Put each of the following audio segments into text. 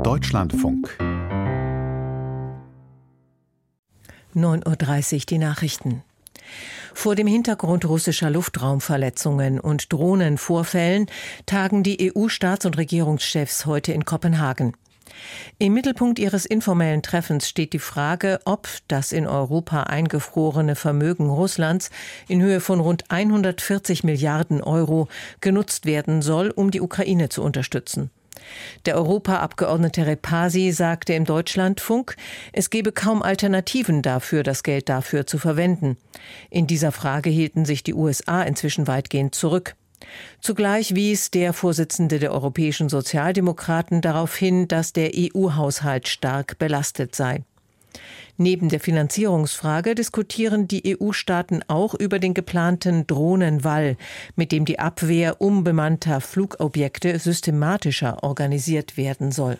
Deutschlandfunk 9:30 Uhr die Nachrichten. Vor dem Hintergrund russischer Luftraumverletzungen und Drohnenvorfällen tagen die EU-Staats- und Regierungschefs heute in Kopenhagen. Im Mittelpunkt ihres informellen Treffens steht die Frage, ob das in Europa eingefrorene Vermögen Russlands in Höhe von rund 140 Milliarden Euro genutzt werden soll, um die Ukraine zu unterstützen. Der Europaabgeordnete Repasi sagte im Deutschlandfunk, es gebe kaum Alternativen dafür, das Geld dafür zu verwenden. In dieser Frage hielten sich die USA inzwischen weitgehend zurück. Zugleich wies der Vorsitzende der Europäischen Sozialdemokraten darauf hin, dass der EU-Haushalt stark belastet sei. Neben der Finanzierungsfrage diskutieren die EU-Staaten auch über den geplanten Drohnenwall, mit dem die Abwehr unbemannter Flugobjekte systematischer organisiert werden soll.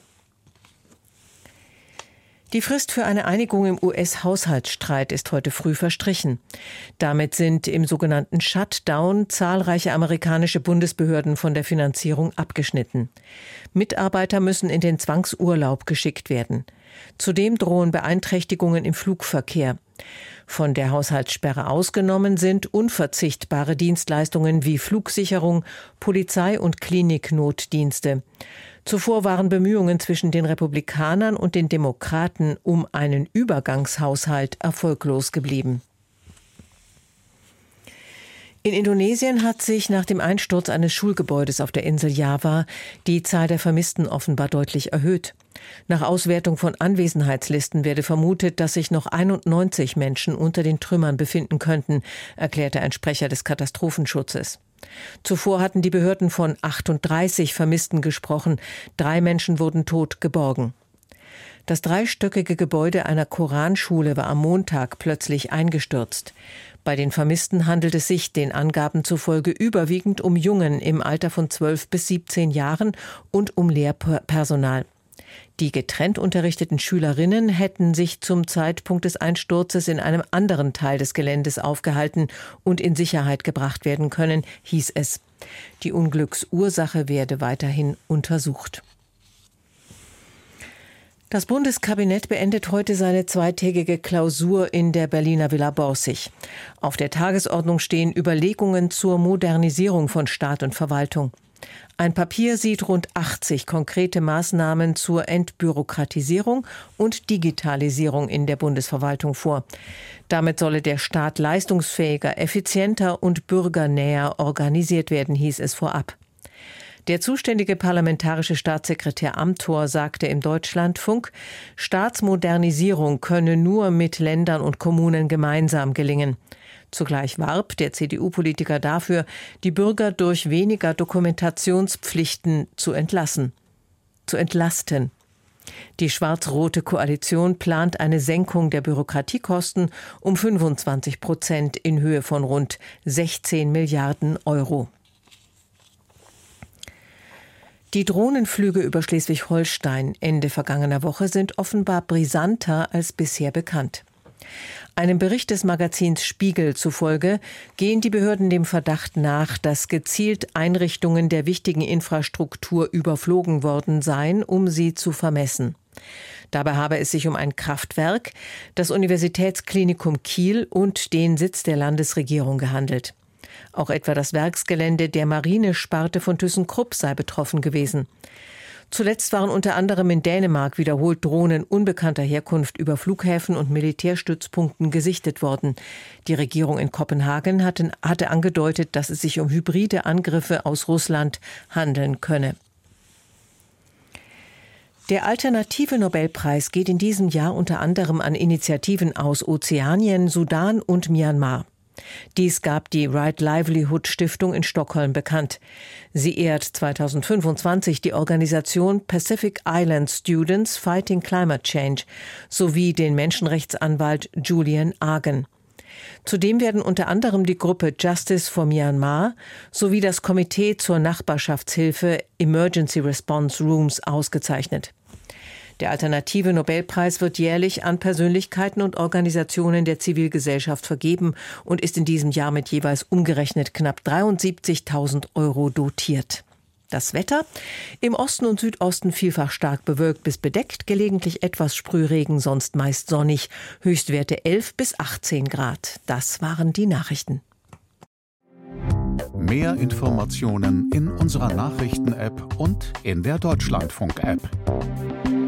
Die Frist für eine Einigung im US-Haushaltsstreit ist heute früh verstrichen. Damit sind im sogenannten Shutdown zahlreiche amerikanische Bundesbehörden von der Finanzierung abgeschnitten. Mitarbeiter müssen in den Zwangsurlaub geschickt werden. Zudem drohen Beeinträchtigungen im Flugverkehr. Von der Haushaltssperre ausgenommen sind unverzichtbare Dienstleistungen wie Flugsicherung, Polizei- und Kliniknotdienste. Zuvor waren Bemühungen zwischen den Republikanern und den Demokraten um einen Übergangshaushalt erfolglos geblieben. In Indonesien hat sich nach dem Einsturz eines Schulgebäudes auf der Insel Java die Zahl der Vermissten offenbar deutlich erhöht. Nach Auswertung von Anwesenheitslisten werde vermutet, dass sich noch 91 Menschen unter den Trümmern befinden könnten, erklärte ein Sprecher des Katastrophenschutzes. Zuvor hatten die Behörden von 38 Vermissten gesprochen. 3 Menschen wurden tot geborgen. Das dreistöckige Gebäude einer Koranschule war am Montag plötzlich eingestürzt. Bei den Vermissten handelt es sich den Angaben zufolge überwiegend um Jungen im Alter von 12 bis 17 Jahren und um Lehrpersonal. Die getrennt unterrichteten Schülerinnen hätten sich zum Zeitpunkt des Einsturzes in einem anderen Teil des Geländes aufgehalten und in Sicherheit gebracht werden können, hieß es. Die Unglücksursache werde weiterhin untersucht. Das Bundeskabinett beendet heute seine zweitägige Klausur in der Berliner Villa Borsig. Auf der Tagesordnung stehen Überlegungen zur Modernisierung von Staat und Verwaltung. Ein Papier sieht rund 80 konkrete Maßnahmen zur Entbürokratisierung und Digitalisierung in der Bundesverwaltung vor. Damit solle der Staat leistungsfähiger, effizienter und bürgernäher organisiert werden, hieß es vorab. Der zuständige parlamentarische Staatssekretär Amthor sagte im Deutschlandfunk, Staatsmodernisierung könne nur mit Ländern und Kommunen gemeinsam gelingen. Zugleich warb der CDU-Politiker dafür, die Bürger durch weniger Dokumentationspflichten zu entlasten. Die schwarz-rote Koalition plant eine Senkung der Bürokratiekosten um 25% in Höhe von rund 16 Milliarden Euro. Die Drohnenflüge über Schleswig-Holstein Ende vergangener Woche sind offenbar brisanter als bisher bekannt. Einem Bericht des Magazins Spiegel zufolge gehen die Behörden dem Verdacht nach, dass gezielt Einrichtungen der wichtigen Infrastruktur überflogen worden seien, um sie zu vermessen. Dabei habe es sich um ein Kraftwerk, das Universitätsklinikum Kiel und den Sitz der Landesregierung gehandelt. Auch etwa das Werksgelände der Marinesparte von ThyssenKrupp sei betroffen gewesen. Zuletzt waren unter anderem in Dänemark wiederholt Drohnen unbekannter Herkunft über Flughäfen und Militärstützpunkten gesichtet worden. Die Regierung in Kopenhagen hatte angedeutet, dass es sich um hybride Angriffe aus Russland handeln könne. Der alternative Nobelpreis geht in diesem Jahr unter anderem an Initiativen aus Ozeanien, Sudan und Myanmar. Dies gab die Right Livelihood Stiftung in Stockholm bekannt. Sie ehrt 2025 die Organisation Pacific Island Students Fighting Climate Change sowie den Menschenrechtsanwalt Julian Argan. Zudem werden unter anderem die Gruppe Justice for Myanmar sowie das Komitee zur Nachbarschaftshilfe Emergency Response Rooms ausgezeichnet. Der alternative Nobelpreis wird jährlich an Persönlichkeiten und Organisationen der Zivilgesellschaft vergeben und ist in diesem Jahr mit jeweils umgerechnet knapp 73.000 € dotiert. Das Wetter: Im Osten und Südosten vielfach stark bewölkt bis bedeckt, gelegentlich etwas Sprühregen, sonst meist sonnig. Höchstwerte 11 bis 18 Grad. Das waren die Nachrichten. Mehr Informationen in unserer Nachrichten-App und in der Deutschlandfunk-App.